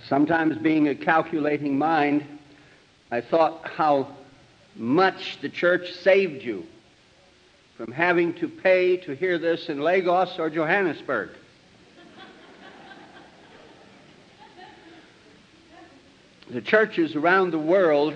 Sometimes, being a calculating mind, I thought how much the church saved you from having to pay to hear this in Lagos or Johannesburg. The churches around the world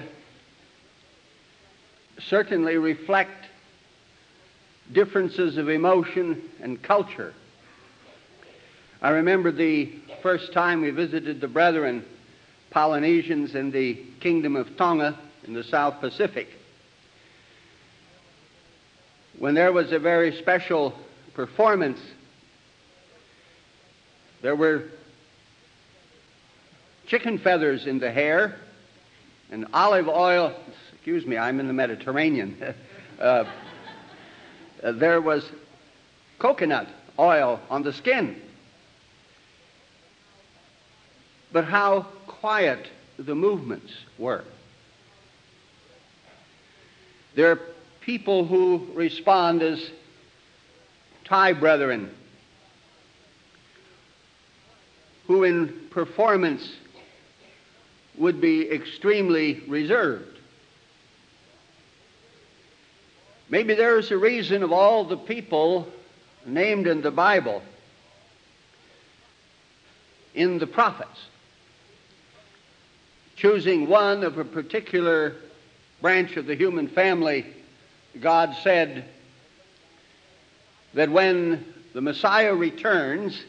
certainly reflect differences of emotion and culture. I remember the first time we visited the brethren Polynesians in the Kingdom of Tonga in the South Pacific, when there was a very special performance. There were chicken feathers in the hair and olive oil. Excuse me, I'm in the Mediterranean. There was coconut oil on the skin. But how quiet the movements were. There are people who respond as Thai brethren, who in performance would be extremely reserved. Maybe there is a reason of all the people named in the Bible, in the prophets, choosing one of a particular branch of the human family. God said that when the Messiah returns,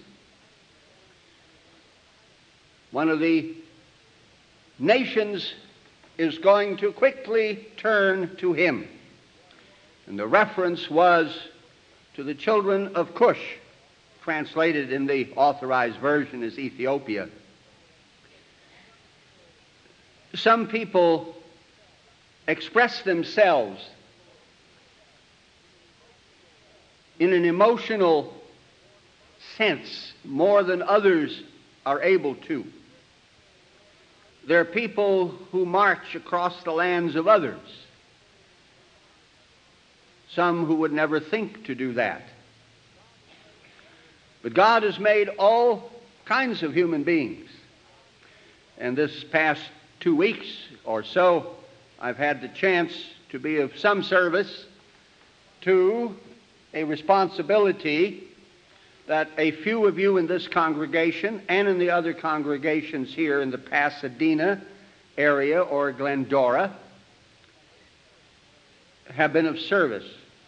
one of the nations is going to quickly turn to him. And the reference was to the children of Cush, translated in the Authorized Version as Ethiopia. Some people express themselves in an emotional sense more than others are able to. There are people who march across the lands of others, some who would never think to do that. But God has made all kinds of human beings. And this past 2 weeks or so, I've had the chance to be of some service to a responsibility that a few of you in this congregation and in the other congregations here in the Pasadena area or Glendora have been of service.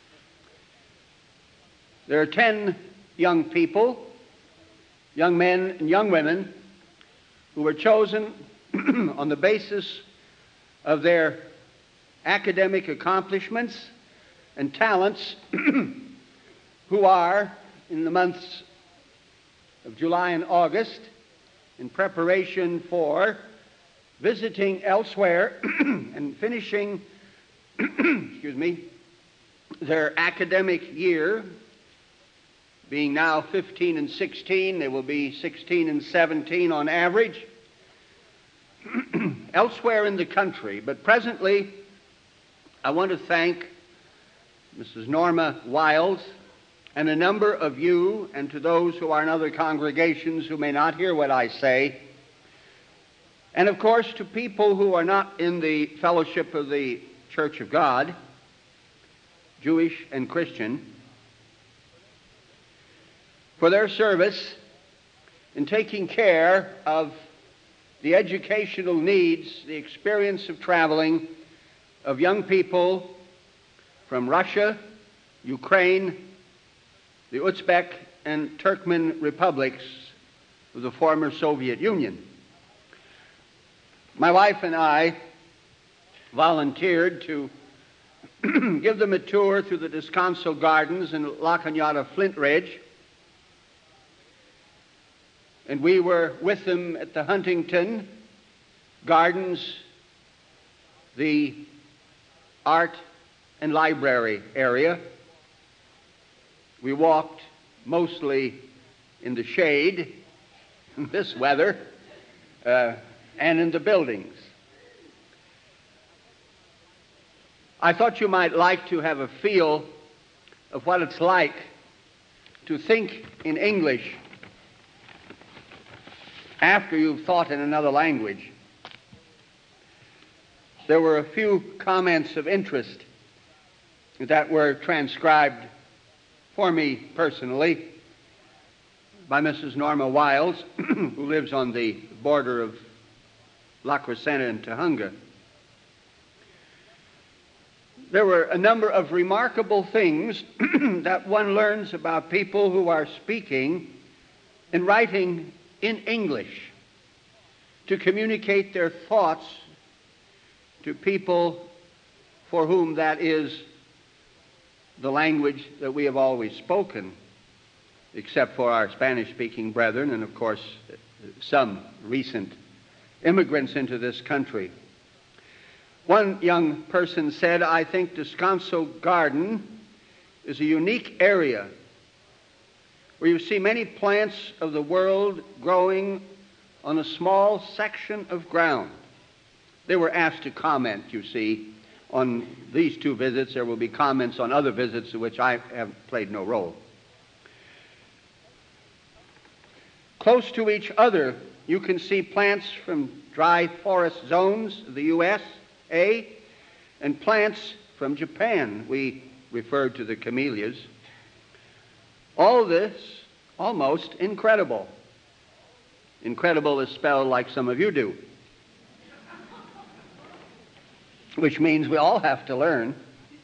There are 10 young people, young men and young women, who were chosen on the basis of their academic accomplishments and talents, who are, in the months of July and August, in preparation for visiting elsewhere and finishing their academic year. Being now 15 and 16, they will be 16 and 17 on average, elsewhere in the country. But presently, I want to thank Mrs. Norma Wiles and a number of you, and to those who are in other congregations who may not hear what I say, and of course to people who are not in the fellowship of the Church of God, Jewish and Christian, for their service in taking care of the educational needs, the experience of traveling of young people from Russia, Ukraine, the Uzbek and Turkmen republics of the former Soviet Union. My wife and I volunteered to give them a tour through the Descanso Gardens in La Cañada Flint Ridge, and we were with them at the Huntington Gardens, the art and library area. We walked mostly in the shade, in this weather, and in the buildings. I thought you might like to have a feel of what it's like to think in English after you've thought in another language, there were a few comments of interest that were transcribed for me personally by Mrs. Norma Wiles, who lives on the border of La Crescenta and Tujunga. There were a number of remarkable things that one learns about people who are speaking and writing in English to communicate their thoughts to people for whom that is the language that we have always spoken, except for our Spanish-speaking brethren and, of course, some recent immigrants into this country. One young person said, "I think Descanso Garden is a unique area where you see many plants of the world growing on a small section of ground." They were asked to comment, you see, on these two visits. There will be comments on other visits in which I have played no role. Close to each other, you can see plants from dry forest zones of the USA and plants from Japan. We referred to the camellias. All this almost incredible. Incredible is spelled like some of you do, which means we all have to learn.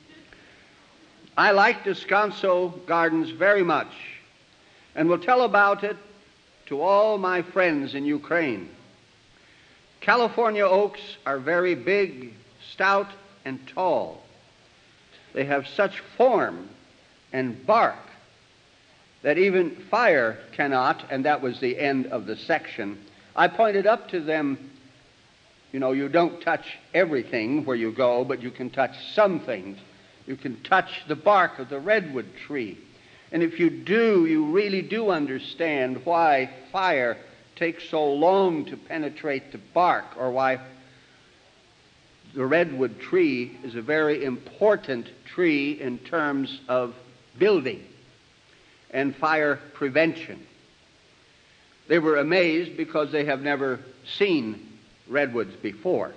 I like Descanso Gardens very much and will tell about it to all my friends in Ukraine. California oaks are very big, stout, and tall. They have such form and bark that even fire cannot, and that was the end of the section. I pointed up to them, you know, you don't touch everything where you go, but you can touch some things. You can touch the bark of the redwood tree. And if you do, you really do understand why fire takes so long to penetrate the bark, or why the redwood tree is a very important tree in terms of building and fire prevention. They were amazed because they have never seen redwoods before.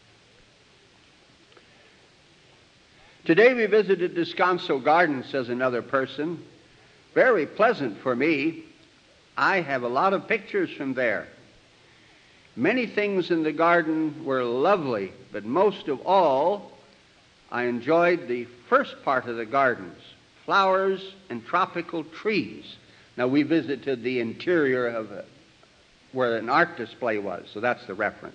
Today we visited Descanso Garden, says another person. Very pleasant for me. I have a lot of pictures from there. Many things in the garden were lovely, but most of all, I enjoyed the first part of the gardens, flowers and tropical trees. Now, we visited the interior of where an art display was, so that's the reference.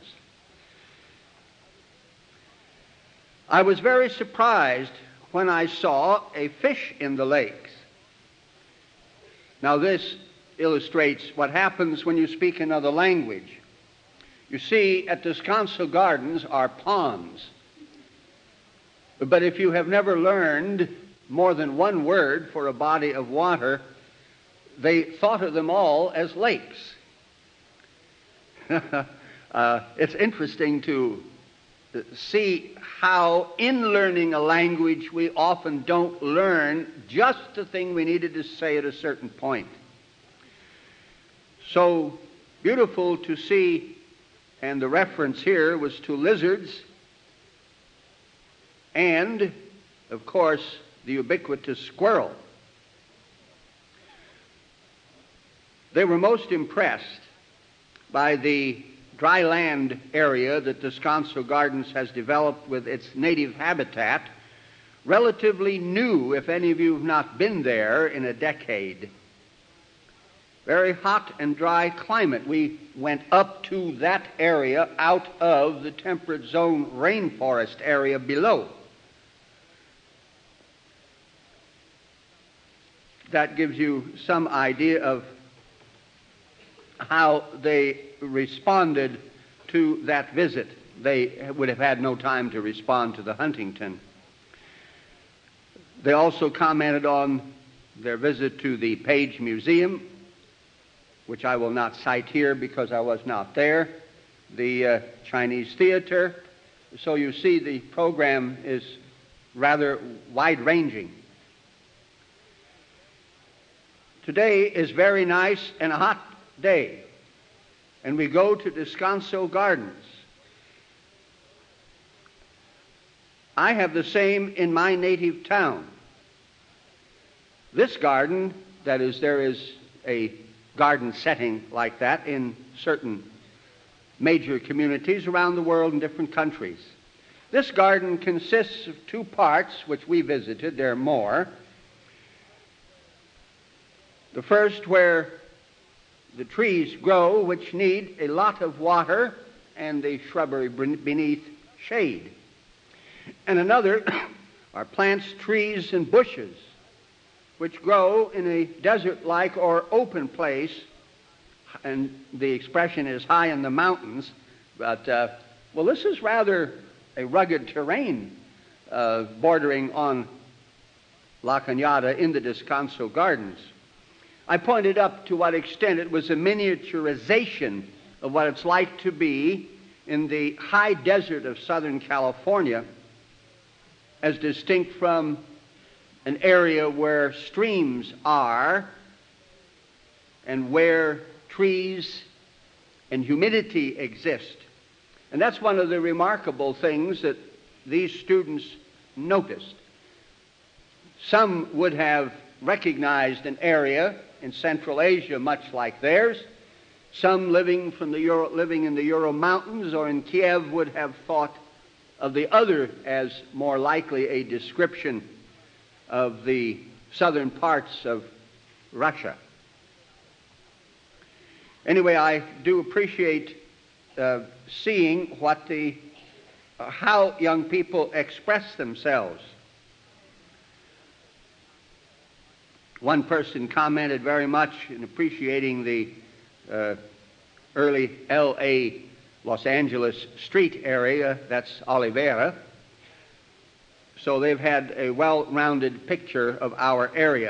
I was very surprised when I saw a fish in the lakes. Now, this illustrates what happens when you speak another language. You see, at Descanso Gardens are ponds. But if you have never learned more than one word for a body of water, they thought of them all as lakes. It's interesting to see how in learning a language we often don't learn just the thing we needed to say at a certain point. So beautiful to see, and the reference here was to lizards and, of course, the ubiquitous squirrel. They were most impressed by the dry land area that Descanso Gardens has developed with its native habitat, relatively new, if any of you have not been there in a decade. Very hot and dry climate. We went up to that area out of the temperate zone rainforest area below. That gives you some idea of how they responded to that visit. They would have had no time to respond to the Huntington. They also commented on their visit to the Page Museum, which I will not cite here because I was not there, the Chinese Theater. So you see the program is rather wide-ranging. Today is very nice and a hot day, and we go to Descanso Gardens. I have the same in my native town. This garden, that is, there is a garden setting like that in certain major communities around the world in different countries. This garden consists of two parts, which we visited. There are more. The first, where the trees grow, which need a lot of water, and the shrubbery beneath shade. And another are plants, trees, and bushes, which grow in a desert-like or open place, and the expression is high in the mountains, but, well, this is rather a rugged terrain bordering on La Cañada in the Descanso Gardens. I pointed up to what extent it was a miniaturization of what it's like to be in the high desert of Southern California, as distinct from an area where streams are and where trees and humidity exist. And that's one of the remarkable things that these students noticed. Some would have recognized an area in Central Asia much like theirs. Some living in the Ural Mountains or in Kiev would have thought of the other as more likely a description of the southern parts of Russia. Anyway, I do appreciate seeing how young people express themselves. One person commented very much in appreciating the early L.A. Los Angeles street area, that's Oliveira. So they've had a well-rounded picture of our area.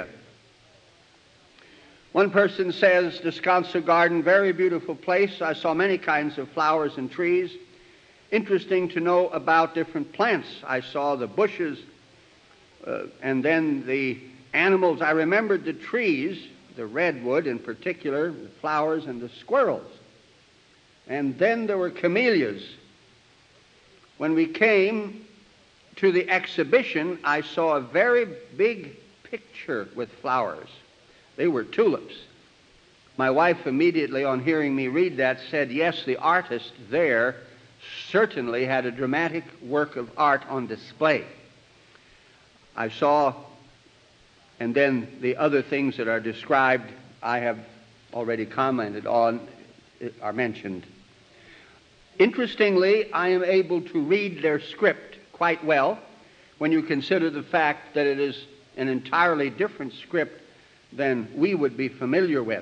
One person says, Descanso Garden, very beautiful place. I saw many kinds of flowers and trees. Interesting to know about different plants. I saw the bushes and then the animals. I remembered the trees, the redwood in particular, the flowers and the squirrels. And then there were camellias. When we came to the exhibition, I saw a very big picture with flowers. They were tulips. My wife immediately, on hearing me read that, said, yes, the artist there certainly had a dramatic work of art on display. I saw, and then the other things that are described, I have already commented on, are mentioned. Interestingly, I am able to read their script quite well when you consider the fact that it is an entirely different script than we would be familiar with.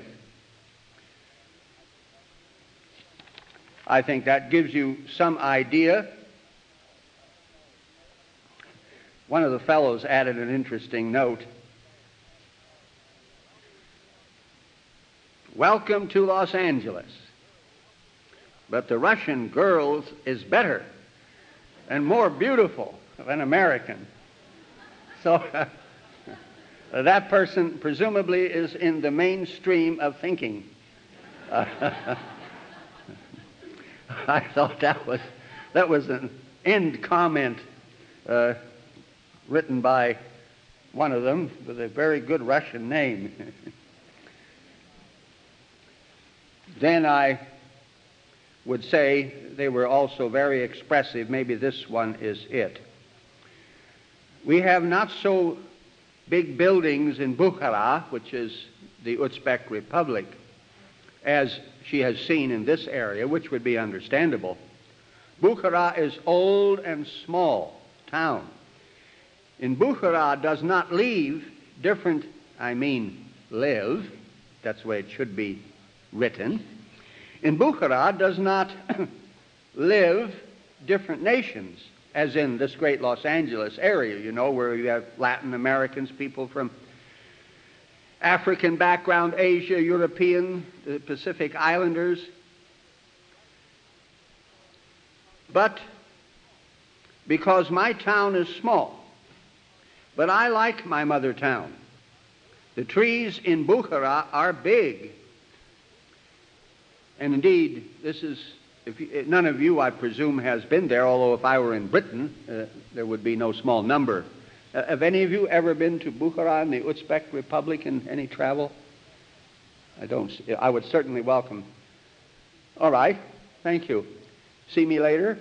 I think that gives you some idea. One of the fellows added an interesting note. Welcome to Los Angeles. But the Russian girls is better and more beautiful than American. So that person presumably is in the mainstream of thinking. I thought that was an end comment written by one of them with a very good Russian name. Then I would say they were also very expressive. Maybe this one is it. We have not so big buildings in Bukhara, which is the Uzbek Republic, as she has seen in this area, which would be understandable. Bukhara is old and small town. In Bukhara does not live, that's the way it should be written. In Bukhara does not live different nations, as in this great Los Angeles area, you know, where you have Latin Americans, people from African background, Asia, European, the Pacific Islanders. But because my town is small, but I like my mother town. The trees in Bukhara are big. And indeed, this is, none of you, I presume, has been there, although if I were in Britain, there would be no small number. Have any of you ever been to Bukhara in the Uzbek Republic in any travel? I would certainly welcome. All right, thank you. See me later?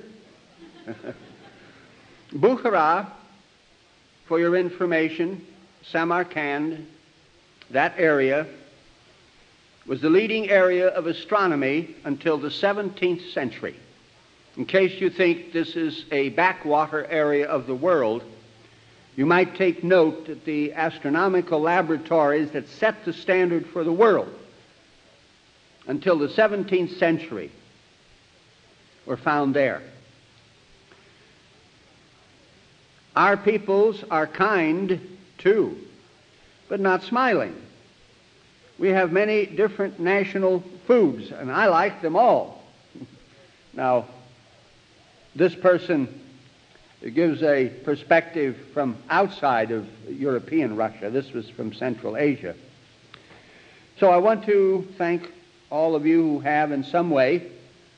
Bukhara, for your information, Samarkand, that area was the leading area of astronomy until the 17th century. In case you think this is a backwater area of the world, you might take note that the astronomical laboratories that set the standard for the world until the 17th century were found there. Our peoples are kind too, but not smiling. We have many different national foods, and I like them all. Now, this person gives a perspective from outside of European Russia. This was from Central Asia. So I want to thank all of you who have in some way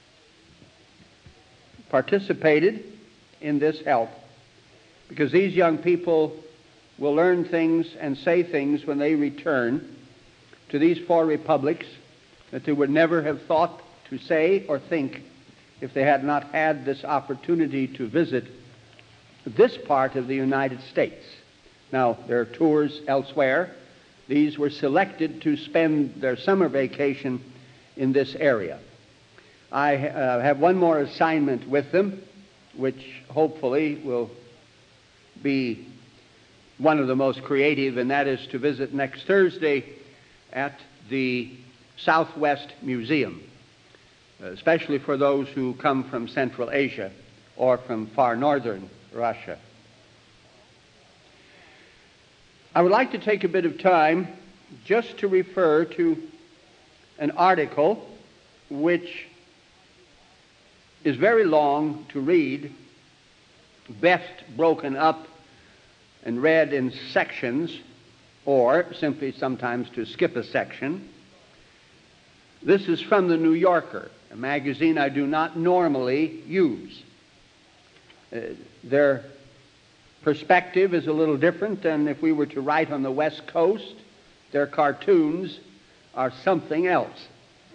participated in this help, because these young people will learn things and say things when they return to these four republics that they would never have thought to say or think if they had not had this opportunity to visit this part of the United States. Now, there are tours elsewhere. These were selected to spend their summer vacation in this area. I have one more assignment with them, which hopefully will be one of the most creative, and that is to visit next Thursday at the Southwest Museum, especially for those who come from Central Asia or from far northern Russia. I would like to take a bit of time just to refer to an article which is very long to read, best broken up and read in sections, or simply sometimes to skip a section. This is from the New Yorker, a magazine I do not normally use. Their perspective is a little different than if we were to write on the West Coast. Their cartoons are something else.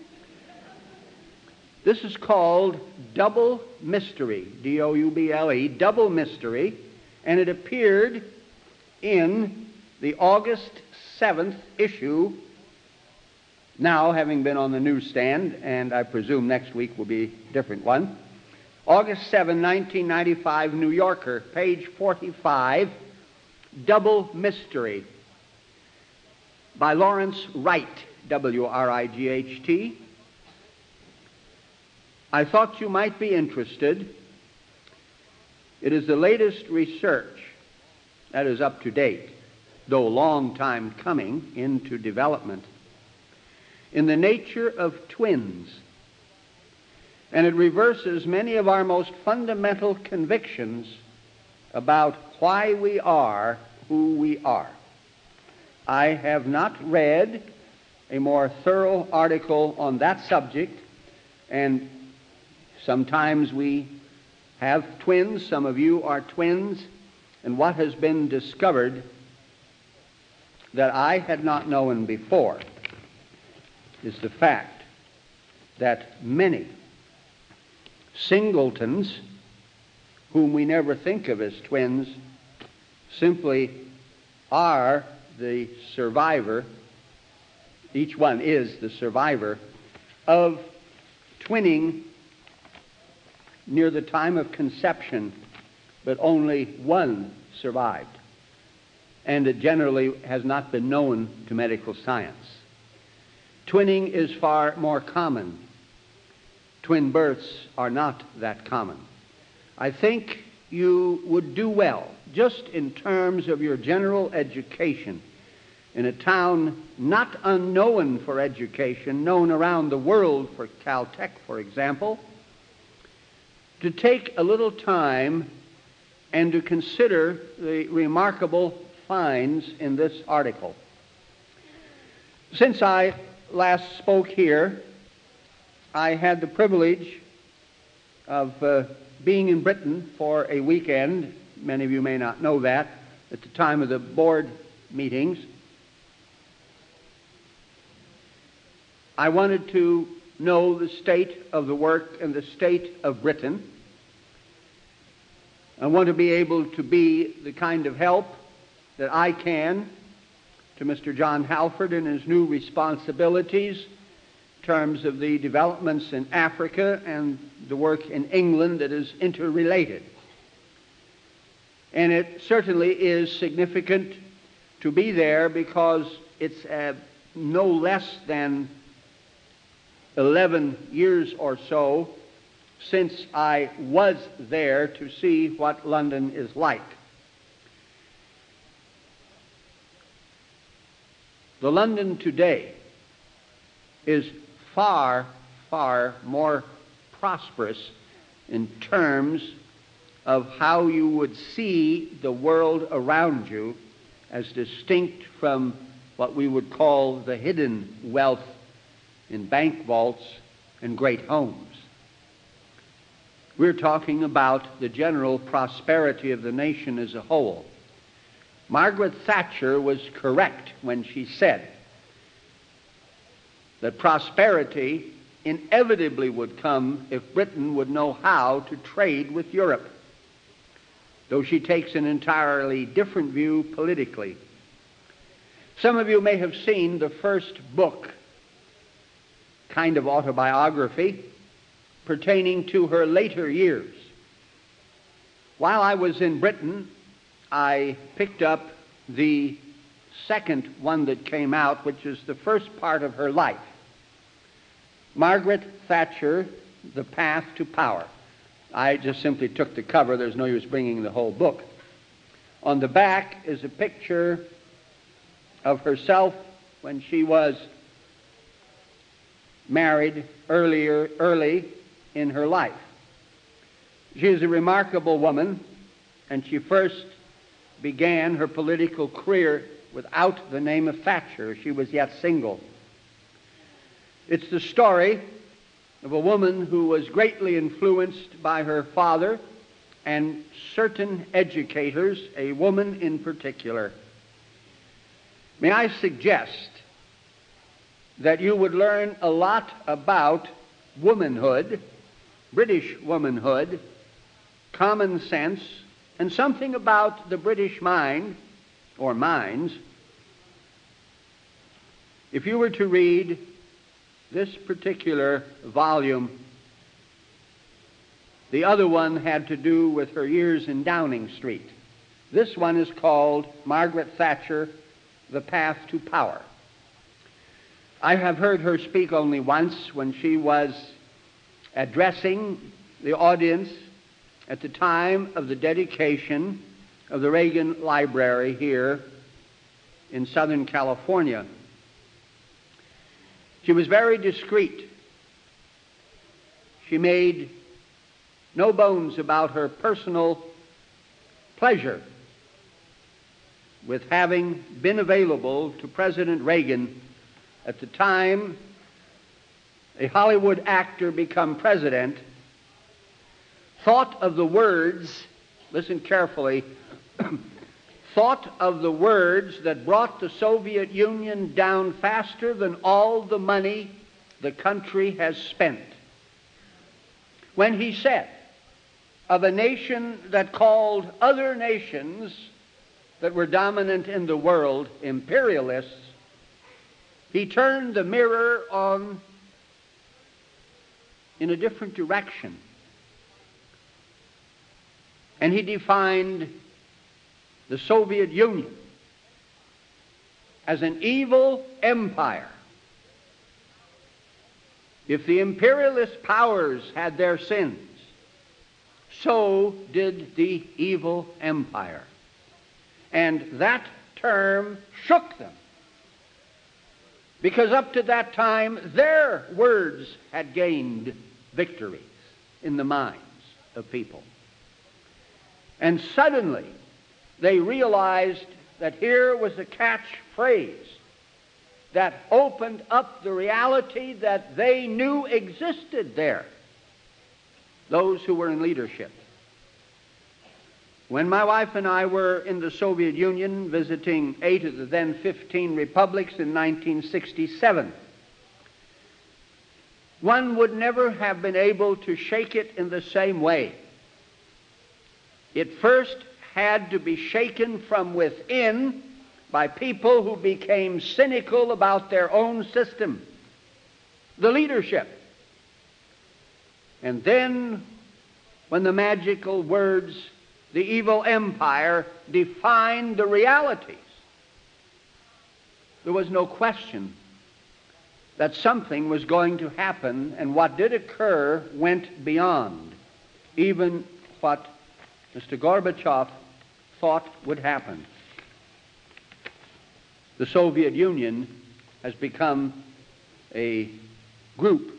This is called Double Mystery, D-O-U-B-L-E, Double Mystery, and it appeared in the August 7th issue, now having been on the newsstand, and I presume next week will be a different one. August 7, 1995, New Yorker, page 45, Double Mystery, by Lawrence Wright, W-R-I-G-H-T. I thought you might be interested. It is the latest research that is up to date, though a long time coming into development, in the nature of twins. And it reverses many of our most fundamental convictions about why we are who we are. I have not read a more thorough article on that subject, and sometimes we have twins, some of you are twins, and what has been discovered that I had not known before is the fact that many singletons, whom we never think of as twins, simply are the survivor, each one is the survivor, of twinning near the time of conception, but only one survived. And it generally has not been known to medical science. Twinning is far more common. Twin births are not that common. I think you would do well, just in terms of your general education, in a town not unknown for education, known around the world for Caltech, for example, to take a little time and to consider the remarkable finds in this article. Since I last spoke here, I had the privilege of being in Britain for a weekend. Many of you may not know that. At the time of the board meetings, I wanted to know the state of the work and the state of Britain. I want to be able to be the kind of help that I can to Mr. John Halford in his new responsibilities in terms of the developments in Africa and the work in England that is interrelated. And it certainly is significant to be there because it's no less than 11 years or so since I was there to see what London is like. The London today is far, far more prosperous in terms of how you would see the world around you as distinct from what we would call the hidden wealth in bank vaults and great homes. We're talking about the general prosperity of the nation as a whole. Margaret Thatcher was correct when she said that prosperity inevitably would come if Britain would know how to trade with Europe, though she takes an entirely different view politically. Some of you may have seen the first book, kind of autobiography, pertaining to her later years. While I was in Britain, I picked up the second one that came out, which is the first part of her life. Margaret Thatcher, The Path to Power. I just simply took the cover. There's no use bringing the whole book. On the back is a picture of herself when she was married early in her life. She is a remarkable woman, and she first began her political career without the name of Thatcher. She was yet single. It's the story of a woman who was greatly influenced by her father and certain educators, a woman in particular. May I suggest that you would learn a lot about womanhood, British womanhood, common sense, and something about the British mind, or minds, if you were to read this particular volume. The other one had to do with her years in Downing Street. This one is called Margaret Thatcher, The Path to Power. I have heard her speak only once when she was addressing the audience at the time of the dedication of the Reagan Library here in Southern California. She was very discreet. She made no bones about her personal pleasure with having been available to President Reagan at the time a Hollywood actor become president, thought of the words, listen carefully, thought of the words that brought the Soviet Union down faster than all the money the country has spent. When he said of a nation that called other nations that were dominant in the world imperialists, he turned the mirror on in a different direction. And he defined the Soviet Union as an evil empire. If the imperialist powers had their sins, so did the evil empire. And that term shook them, because up to that time their words had gained victories in the minds of people. And suddenly they realized that here was a catchphrase that opened up the reality that they knew existed there, those who were in leadership. When my wife and I were in the Soviet Union visiting 8 of the then 15 republics in 1967, one would never have been able to shake it in the same way. It first had to be shaken from within by people who became cynical about their own system, the leadership. And then, when the magical words, the evil empire, defined the realities, there was no question that something was going to happen, and what did occur went beyond even what Mr. Gorbachev thought would happen. The Soviet Union has become a group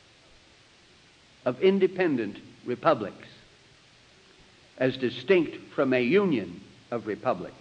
of independent republics, as distinct from a union of republics.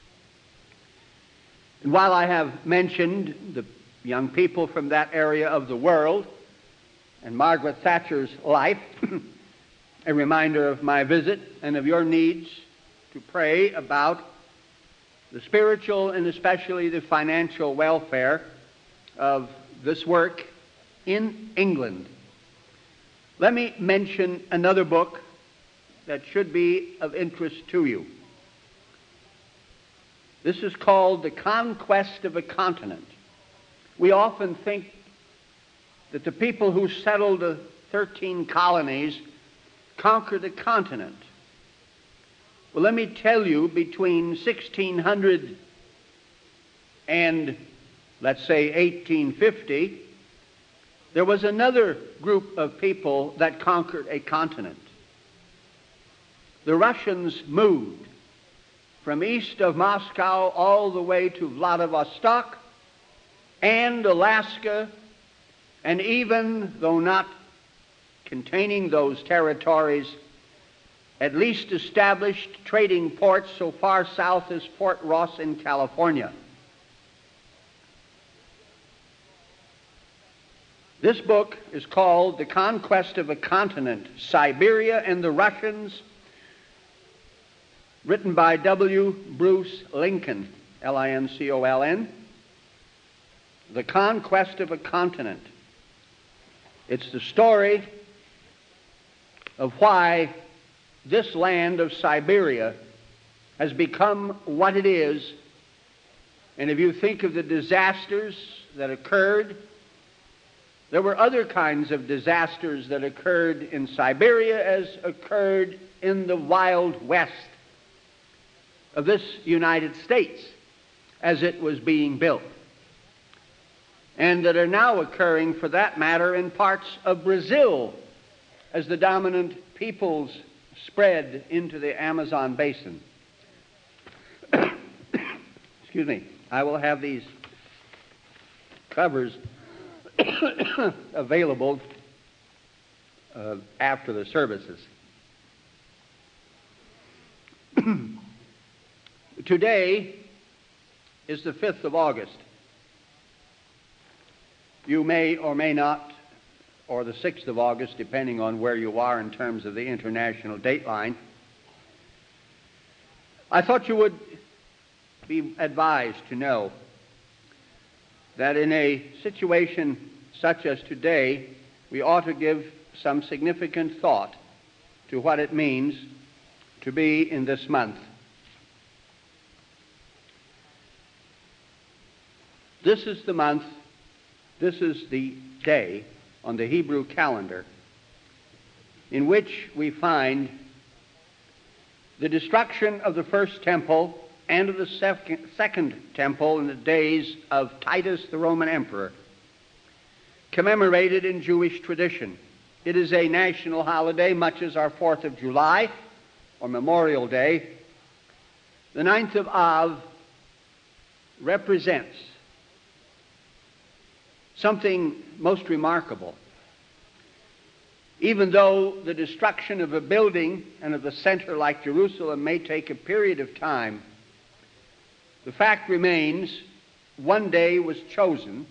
And while I have mentioned the young people from that area of the world and Margaret Thatcher's life, a reminder of my visit and of your needs to pray about the spiritual and especially the financial welfare of this work in England. Let me mention another book that should be of interest to you. This is called The Conquest of a Continent. We often think that the people who settled the 13 colonies conquered a continent. Well, let me tell you, between 1600 and, let's say, 1850, there was another group of people that conquered a continent. The Russians moved from east of Moscow all the way to Vladivostok and Alaska, and even, though not containing those territories, at least established trading ports so far south as Fort Ross in California. This book is called The Conquest of a Continent, Siberia and the Russians, written by W. Bruce Lincoln, Lincoln. The Conquest of a Continent. It's the story of why this land of Siberia has become what it is. And if you think of the disasters that occurred, there were other kinds of disasters that occurred in Siberia as occurred in the Wild West of this United States as it was being built, and that are now occurring, for that matter, in parts of Brazil as the dominant peoples spread into the Amazon basin. Excuse me. I will have these covers available after the services. Today is the 5th of August. You may or may not, or the 6th of August, depending on where you are in terms of the international dateline. I thought you would be advised to know that in a situation such as today, we ought to give some significant thought to what it means to be in this month. This is the month, this is the day on the Hebrew calendar in which we find the destruction of the first temple and of the second temple in the days of Titus the Roman Emperor, commemorated in Jewish tradition. It is a national holiday, much as our 4th of July or Memorial Day. The 9th of Av represents something most remarkable. Even though the destruction of a building and of a center like Jerusalem may take a period of time, the fact remains one day was chosen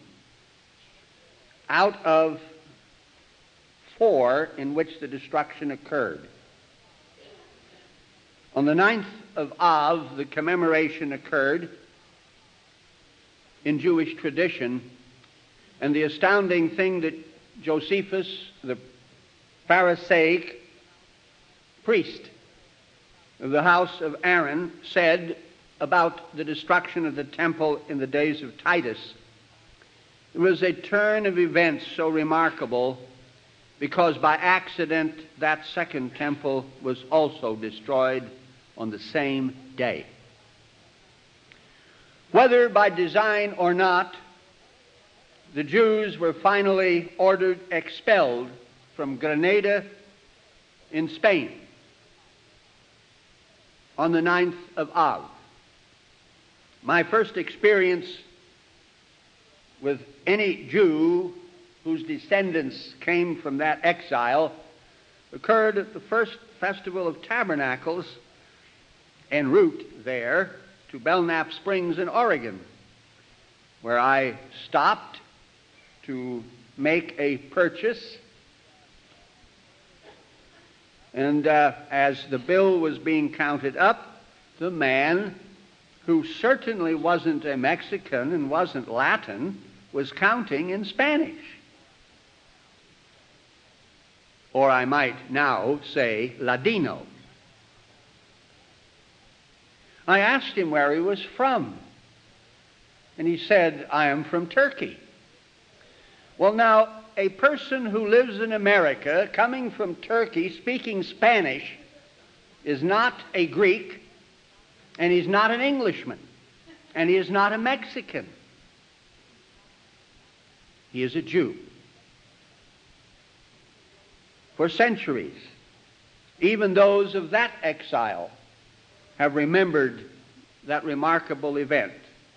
out of 4 in which the destruction occurred. On the 9th of Av, the commemoration occurred in Jewish tradition, and the astounding thing that Josephus, the Pharisaic priest of the house of Aaron, said about the destruction of the temple in the days of Titus, it was a turn of events so remarkable because by accident that second temple was also destroyed on the same day. Whether by design or not, the Jews were finally ordered expelled from Granada in Spain on the 9th of Av. My first experience with any Jew whose descendants came from that exile occurred at the first Festival of Tabernacles en route there to Belknap Springs in Oregon, where I stopped to make a purchase. And as the bill was being counted up, the man, who certainly wasn't a Mexican and wasn't Latin, was counting in Spanish. Or I might now say Ladino. I asked him where he was from, and he said, I am from Turkey. Well, now, a person who lives in America, coming from Turkey, speaking Spanish, is not a Greek, and he's not an Englishman, and he is not a Mexican. He is a Jew. For centuries, even those of that exile have remembered that remarkable event.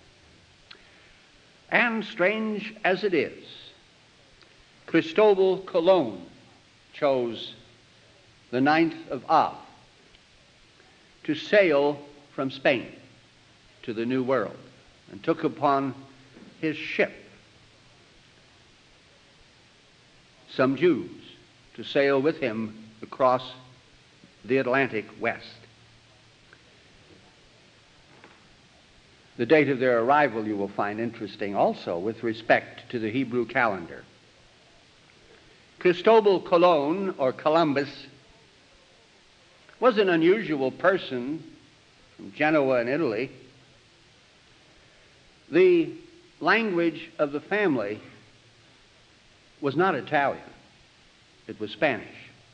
And strange as it is, Cristobal Colon chose the 9th of Av to sail from Spain to the New World and took upon his ship some Jews to sail with him across the Atlantic west. The date of their arrival you will find interesting also with respect to the Hebrew calendar. Cristobal Colon, or Columbus, was an unusual person from Genoa in Italy. The language of the family was not Italian. It was Spanish.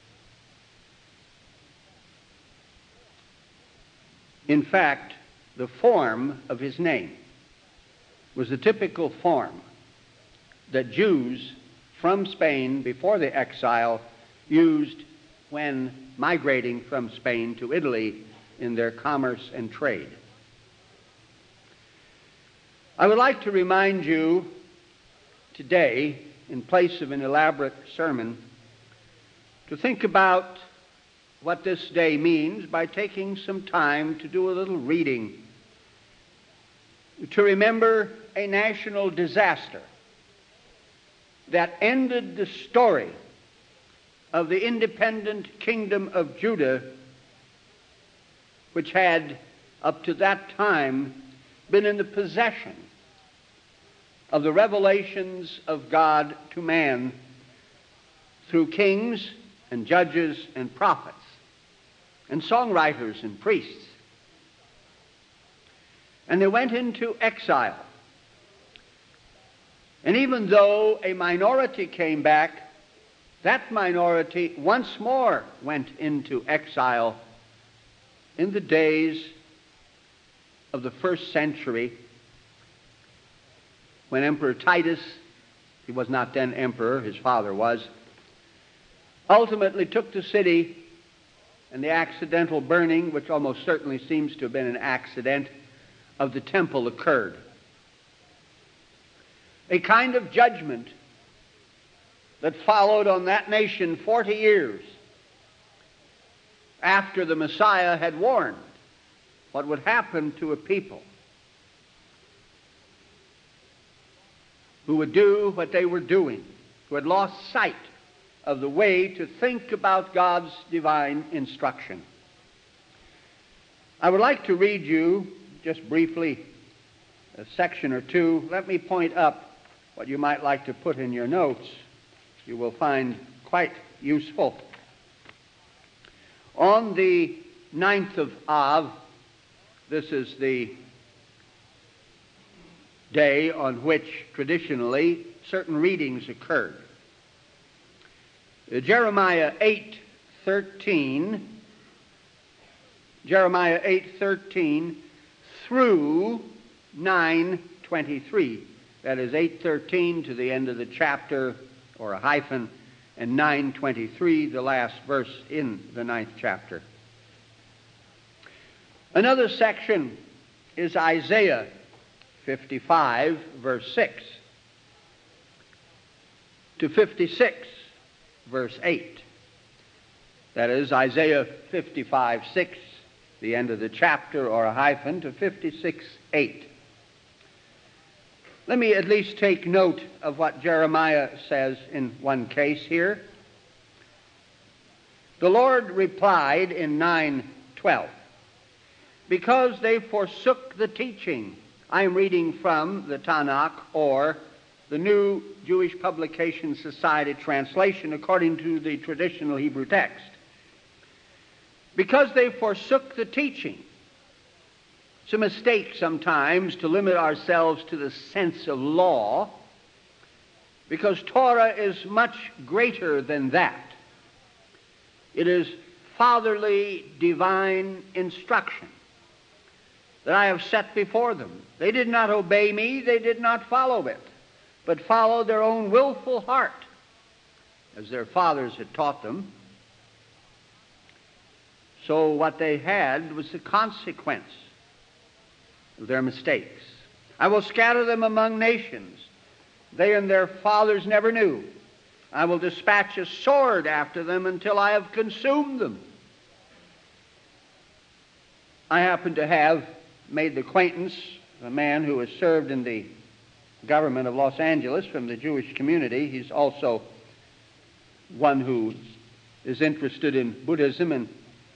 In fact, the form of his name was the typical form that Jews from Spain before the exile used when migrating from Spain to Italy in their commerce and trade. I would like to remind you today, in place of an elaborate sermon, to think about what this day means by taking some time to do a little reading, to remember a national disaster that ended the story of the independent kingdom of Judah, which had up to that time been in the possession of the revelations of God to man through kings and judges and prophets and songwriters and priests. And they went into exile. And even though a minority came back, that minority once more went into exile in the days of the first century, when Emperor Titus, he was not then emperor, his father was, ultimately took the city, and the accidental burning, which almost certainly seems to have been an accident, of the temple occurred. A kind of judgment that followed on that nation 40 years after the Messiah had warned what would happen to a people who would do what they were doing, who had lost sight of the way to think about God's divine instruction. I would like to read you, just briefly, a section or two. Let me point up what you might like to put in your notes. You will find quite useful. On the 9th of Av, this is the day on which traditionally certain readings occurred. Jeremiah 8:13 through 9:23. That is 8:13 to the end of the chapter, or a hyphen, and 9:23, the last verse in the 9th chapter. Another section is Isaiah 55, verse 6 to 56, verse 8. That is Isaiah 55:6, the end of the chapter, or a hyphen, to 56:8. Let me at least take note of what Jeremiah says in one case here. The Lord replied in 9:12, because they forsook the teaching. I am reading from the Tanakh, or the New Jewish Publication Society translation according to the traditional Hebrew text. Because they forsook the teaching. It's a mistake sometimes to limit ourselves to the sense of law, because Torah is much greater than that. It is fatherly divine instruction that I have set before them. They did not obey me, they did not follow it, but followed their own willful heart, as their fathers had taught them. So what they had was the consequence of their mistakes. I will scatter them among nations they and their fathers never knew. I will dispatch a sword after them until I have consumed them. I happen to have made the acquaintance of a man who has served in the government of Los Angeles from the Jewish community. He's also one who is interested in Buddhism, and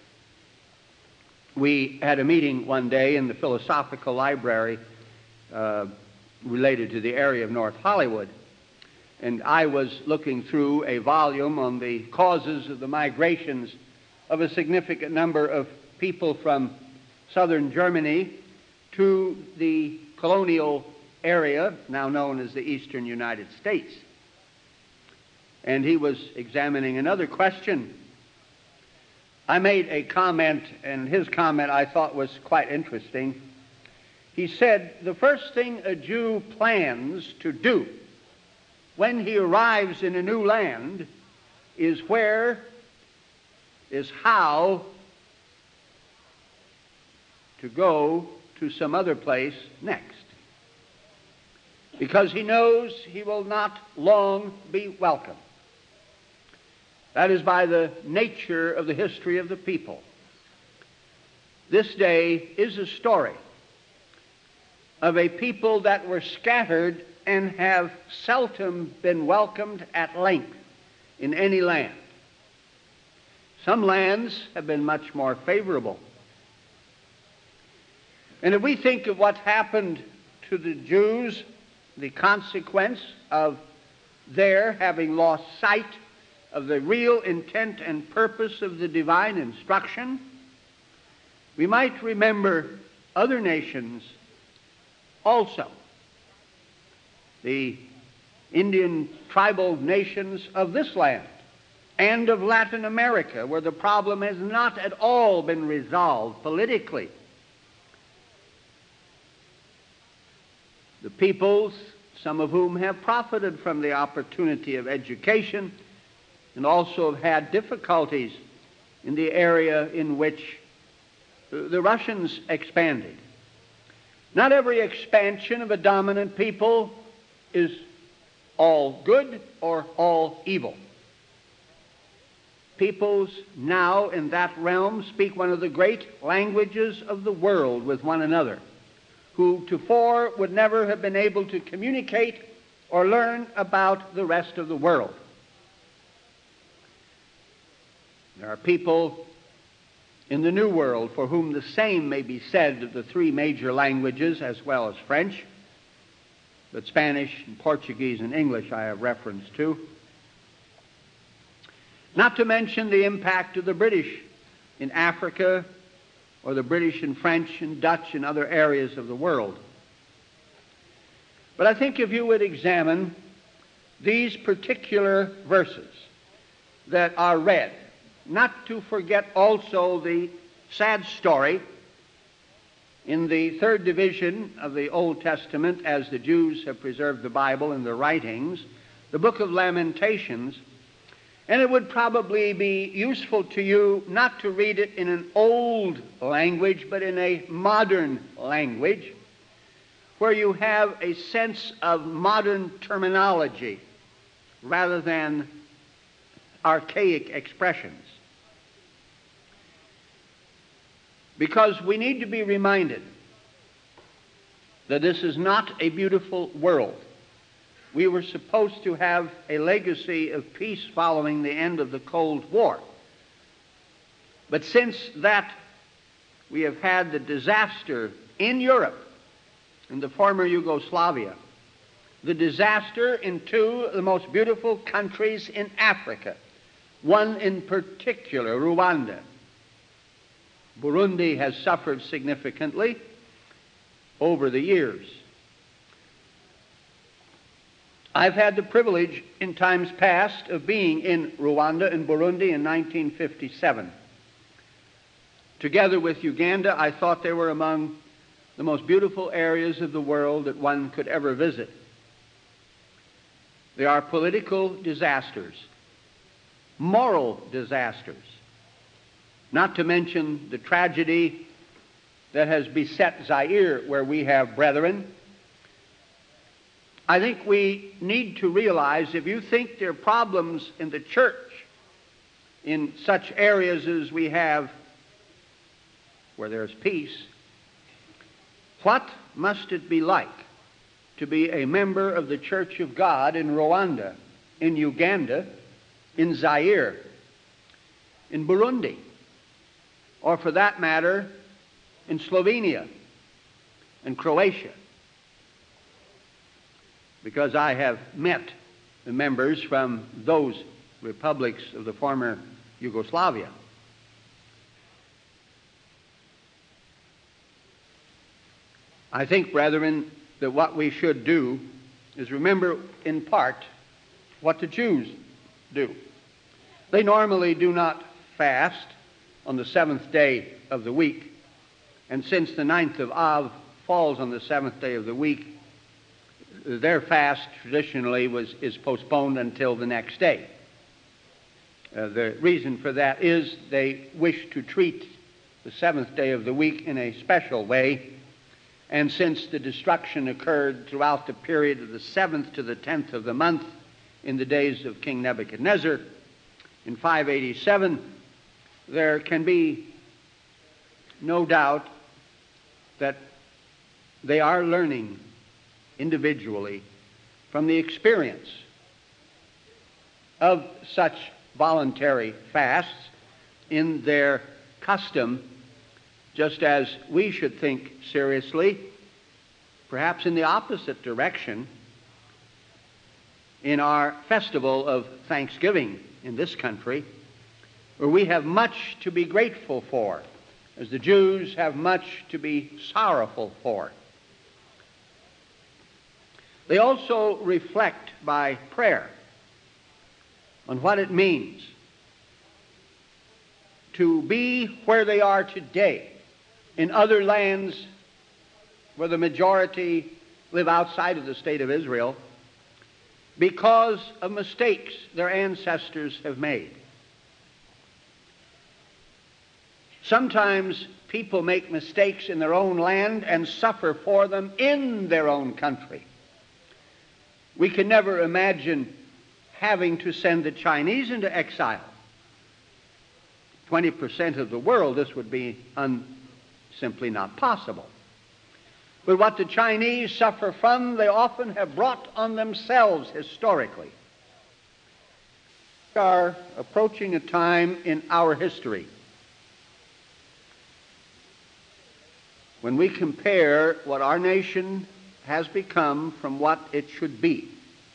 we had a meeting one day in the Philosophical Library related to the area of North Hollywood. And I was looking through a volume on the causes of the migrations of a significant number of people from southern Germany to the colonial area, now known as the Eastern United States. And he was examining another question. I made a comment, and his comment I thought was quite interesting. He said, the first thing a Jew plans to do when he arrives in a new land is how to go to some other place next. Because he knows he will not long be welcome. That is by the nature of the history of the people. This day is a story of a people that were scattered and have seldom been welcomed at length in any land. Some lands have been much more favorable. And if we think of what happened to the Jews, the consequence of their having lost sight of the real intent and purpose of the divine instruction, we might remember other nations also. The Indian tribal nations of this land and of Latin America, where the problem has not at all been resolved politically. The peoples, some of whom have profited from the opportunity of education and also have had difficulties in the area in which the Russians expanded. Not every expansion of a dominant people is all good or all evil. Peoples now in that realm speak one of the great languages of the world with one another, who before would never have been able to communicate or learn about the rest of the world. There are people in the New World for whom the same may be said of the three major languages as well as French, but Spanish and Portuguese and English I have reference to. Not to mention the impact of the British in Africa, or the British and French and Dutch in other areas of the world. But I think if you would examine these particular verses that are read, not to forget also the sad story in the third division of the Old Testament, as the Jews have preserved the Bible in their writings, the book of Lamentations. And it would probably be useful to you not to read it in an old language, but in a modern language, where you have a sense of modern terminology rather than archaic expressions. Because we need to be reminded that this is not a beautiful world. We were supposed to have a legacy of peace following the end of the Cold War. But since that, we have had the disaster in Europe, in the former Yugoslavia, the disaster in two of the most beautiful countries in Africa, one in particular, Rwanda. Burundi has suffered significantly over the years. I've had the privilege in times past of being in Rwanda and Burundi in 1957. Together with Uganda, I thought they were among the most beautiful areas of the world that one could ever visit. They are political disasters, moral disasters, not to mention the tragedy that has beset Zaire, where we have brethren. I think we need to realize, if you think there are problems in the church in such areas as we have where there's peace, what must it be like to be a member of the Church of God in Rwanda, in Uganda, in Zaire, in Burundi, or for that matter, in Slovenia and Croatia? Because I have met the members from those republics of the former Yugoslavia. I think, brethren, that what we should do is remember in part what the Jews do. They normally do not fast on the seventh day of the week, and since the 9th of Av falls on the seventh day of the week, their fast traditionally is postponed until the next day. The reason for that is they wish to treat the seventh day of the week in a special way, and since the destruction occurred throughout the period of the 7th to the 10th of the month in the days of King Nebuchadnezzar in 587, there can be no doubt that they are learning individually from the experience of such voluntary fasts in their custom, just as we should think seriously, perhaps in the opposite direction, in our festival of Thanksgiving in this country, where we have much to be grateful for, as the Jews have much to be sorrowful for. They also reflect by prayer on what it means to be where they are today in other lands where the majority live outside of the state of Israel because of mistakes their ancestors have made. Sometimes people make mistakes in their own land and suffer for them in their own country. We can never imagine having to send the Chinese into exile. 20% of the world, this would be simply not possible. But what the Chinese suffer from, they often have brought on themselves historically. We are approaching a time in our history when we compare what our nation has become from what it should be,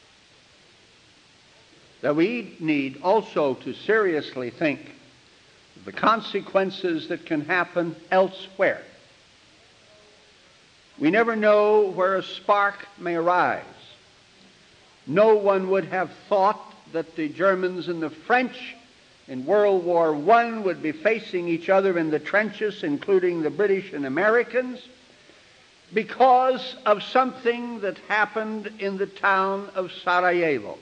that we need also to seriously think of the consequences that can happen elsewhere. We never know where a spark may arise. No one would have thought that the Germans and the French in World War I would be facing each other in the trenches, including the British and Americans, because of something that happened in the town of Sarajevo,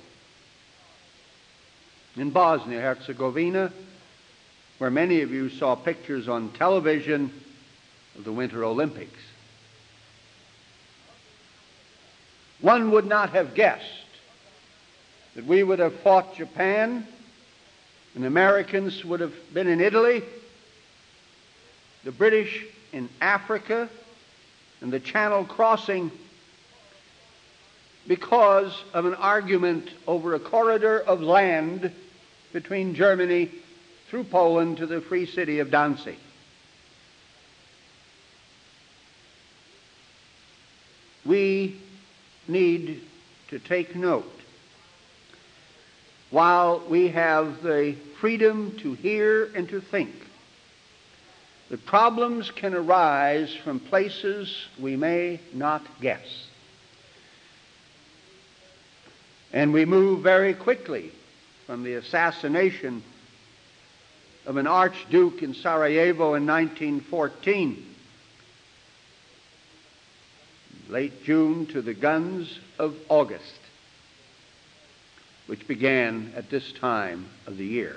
in Bosnia-Herzegovina, where many of you saw pictures on television of the Winter Olympics. One would not have guessed that we would have fought Japan and Americans would have been in Italy, the British in Africa, and the Channel crossing because of an argument over a corridor of land between Germany through Poland to the free city of Danzig. We need to take note. While we have the freedom to hear and to think, the problems can arise from places we may not guess. And we move very quickly from the assassination of an archduke in Sarajevo in 1914, late June, to the guns of August, which began at this time of the year.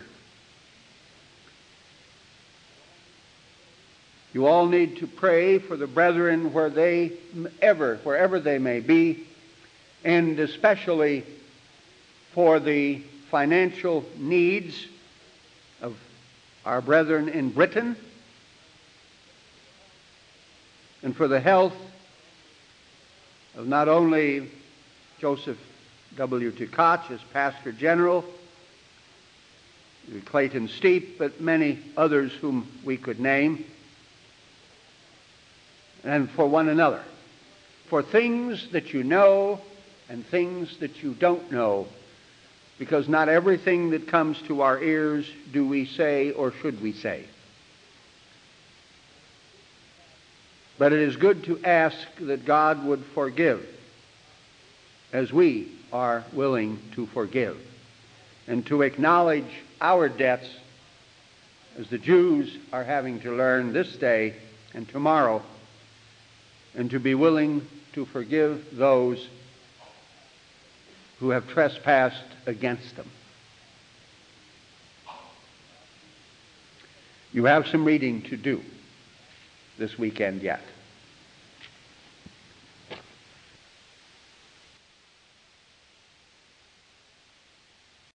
You all need to pray for the brethren wherever they may be, and especially for the financial needs of our brethren in Britain, and for the health of not only Joseph W. Tkach as Pastor General, Clayton Steep, but many others whom we could name, and for one another, for things that you know and things that you don't know, because not everything that comes to our ears do we say or should we say. But it is good to ask that God would forgive as we are willing to forgive, and to acknowledge our debts as the Jews are having to learn this day and tomorrow, and to be willing to forgive those who have trespassed against them. You have some reading to do this weekend yet.